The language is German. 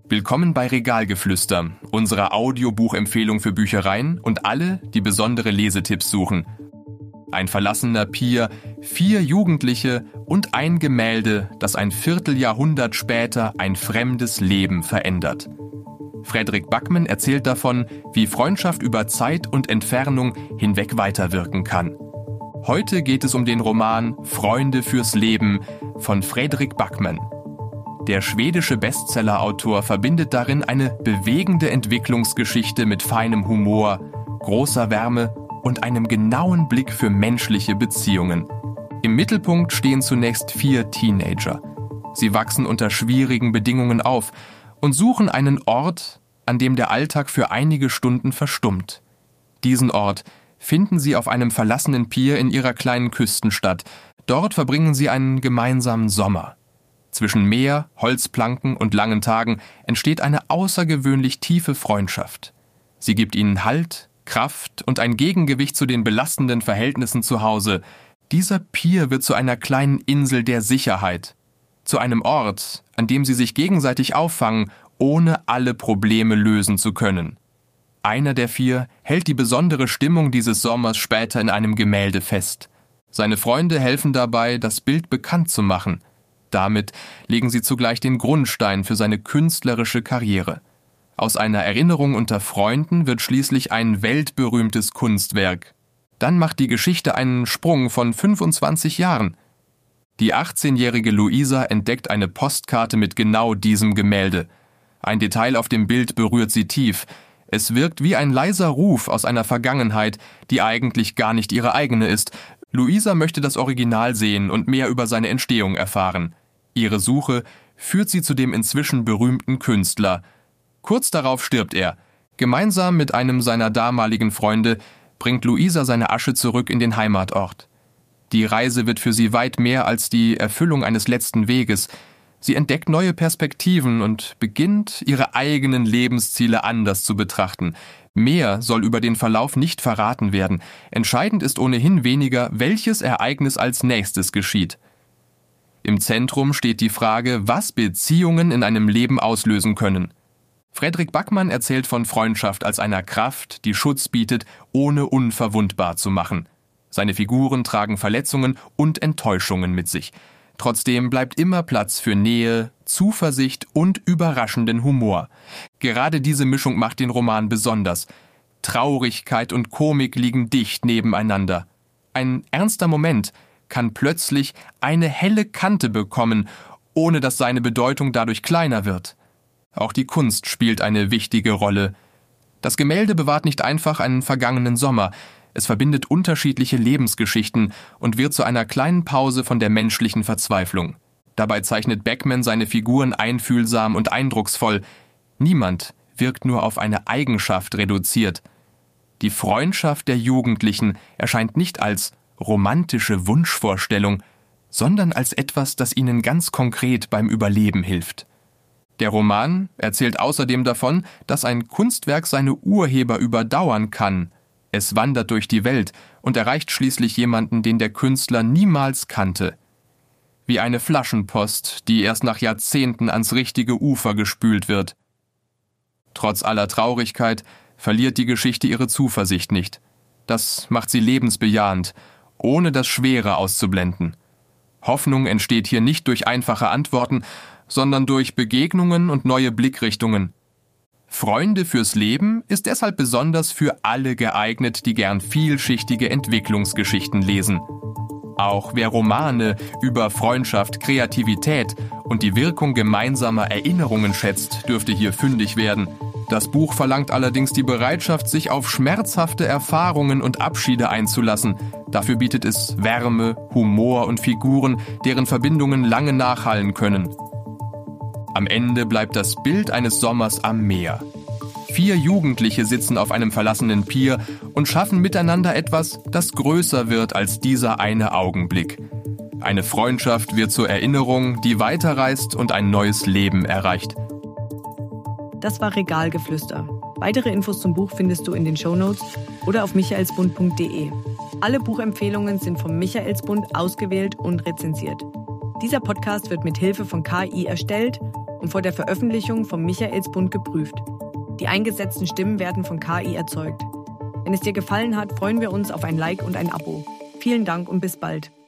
Willkommen bei Regalgeflüster, unserer Audiobuchempfehlung für Büchereien und alle, die besondere Lesetipps suchen. Ein verlassener Pier, 4 Jugendliche und ein Gemälde, das ein Vierteljahrhundert später ein fremdes Leben verändert. Fredrik Backman erzählt davon, wie Freundschaft über Zeit und Entfernung hinweg weiterwirken kann. Heute geht es um den Roman Freunde fürs Leben von Fredrik Backman. Der schwedische Bestsellerautor verbindet darin eine bewegende Entwicklungsgeschichte mit feinem Humor, großer Wärme und einem genauen Blick für menschliche Beziehungen. Im Mittelpunkt stehen zunächst 4 Teenager. Sie wachsen unter schwierigen Bedingungen auf und suchen einen Ort, an dem der Alltag für einige Stunden verstummt. Diesen Ort finden sie auf einem verlassenen Pier in ihrer kleinen Küstenstadt. Dort verbringen sie einen gemeinsamen Sommer. Zwischen Meer, Holzplanken und langen Tagen entsteht eine außergewöhnlich tiefe Freundschaft. Sie gibt ihnen Halt, Kraft und ein Gegengewicht zu den belastenden Verhältnissen zu Hause. Dieser Pier wird zu einer kleinen Insel der Sicherheit, zu einem Ort, an dem sie sich gegenseitig auffangen, ohne alle Probleme lösen zu können. Einer der 4 hält die besondere Stimmung dieses Sommers später in einem Gemälde fest. Seine Freunde helfen dabei, das Bild bekannt zu machen. Damit legen sie zugleich den Grundstein für seine künstlerische Karriere. Aus einer Erinnerung unter Freunden wird schließlich ein weltberühmtes Kunstwerk. Dann macht die Geschichte einen Sprung von 25 Jahren. Die 18-jährige Luisa entdeckt eine Postkarte mit genau diesem Gemälde. Ein Detail auf dem Bild berührt sie tief. Es wirkt wie ein leiser Ruf aus einer Vergangenheit, die eigentlich gar nicht ihre eigene ist. Luisa möchte das Original sehen und mehr über seine Entstehung erfahren. Ihre Suche führt sie zu dem inzwischen berühmten Künstler. Kurz darauf stirbt er. Gemeinsam mit einem seiner damaligen Freunde bringt Luisa seine Asche zurück in den Heimatort. Die Reise wird für sie weit mehr als die Erfüllung eines letzten Weges. Sie entdeckt neue Perspektiven und beginnt, ihre eigenen Lebensziele anders zu betrachten. Mehr soll über den Verlauf nicht verraten werden. Entscheidend ist ohnehin weniger, welches Ereignis als nächstes geschieht. Im Zentrum steht die Frage, was Beziehungen in einem Leben auslösen können. Fredrik Backman erzählt von Freundschaft als einer Kraft, die Schutz bietet, ohne unverwundbar zu machen. Seine Figuren tragen Verletzungen und Enttäuschungen mit sich. Trotzdem bleibt immer Platz für Nähe, Zuversicht und überraschenden Humor. Gerade diese Mischung macht den Roman besonders. Traurigkeit und Komik liegen dicht nebeneinander. Ein ernster Moment kann plötzlich eine helle Kante bekommen, ohne dass seine Bedeutung dadurch kleiner wird. Auch die Kunst spielt eine wichtige Rolle. Das Gemälde bewahrt nicht einfach einen vergangenen Sommer. Es verbindet unterschiedliche Lebensgeschichten und wird zu einer kleinen Pause von der menschlichen Verzweiflung. Dabei zeichnet Backman seine Figuren einfühlsam und eindrucksvoll. Niemand wirkt nur auf eine Eigenschaft reduziert. Die Freundschaft der Jugendlichen erscheint nicht als romantische Wunschvorstellung, sondern als etwas, das ihnen ganz konkret beim Überleben hilft. Der Roman erzählt außerdem davon, dass ein Kunstwerk seine Urheber überdauern kann. Es wandert durch die Welt und erreicht schließlich jemanden, den der Künstler niemals kannte. Wie eine Flaschenpost, die erst nach Jahrzehnten ans richtige Ufer gespült wird. Trotz aller Traurigkeit verliert die Geschichte ihre Zuversicht nicht. Das macht sie lebensbejahend, ohne das Schwere auszublenden. Hoffnung entsteht hier nicht durch einfache Antworten, sondern durch Begegnungen und neue Blickrichtungen. Freunde fürs Leben ist deshalb besonders für alle geeignet, die gern vielschichtige Entwicklungsgeschichten lesen. Auch wer Romane über Freundschaft, Kreativität und die Wirkung gemeinsamer Erinnerungen schätzt, dürfte hier fündig werden. Das Buch verlangt allerdings die Bereitschaft, sich auf schmerzhafte Erfahrungen und Abschiede einzulassen. Dafür bietet es Wärme, Humor und Figuren, deren Verbindungen lange nachhallen können. Am Ende bleibt das Bild eines Sommers am Meer. 4 Jugendliche sitzen auf einem verlassenen Pier und schaffen miteinander etwas, das größer wird als dieser eine Augenblick. Eine Freundschaft wird zur Erinnerung, die weiterreist und ein neues Leben erreicht. Das war Regalgeflüster. Weitere Infos zum Buch findest du in den Shownotes oder auf michaelsbund.de. Alle Buchempfehlungen sind vom Michaelsbund ausgewählt und rezensiert. Dieser Podcast wird mit Hilfe von KI erstellt und vor der Veröffentlichung vom Michaelsbund geprüft. Die eingesetzten Stimmen werden von KI erzeugt. Wenn es dir gefallen hat, freuen wir uns auf ein Like und ein Abo. Vielen Dank und bis bald.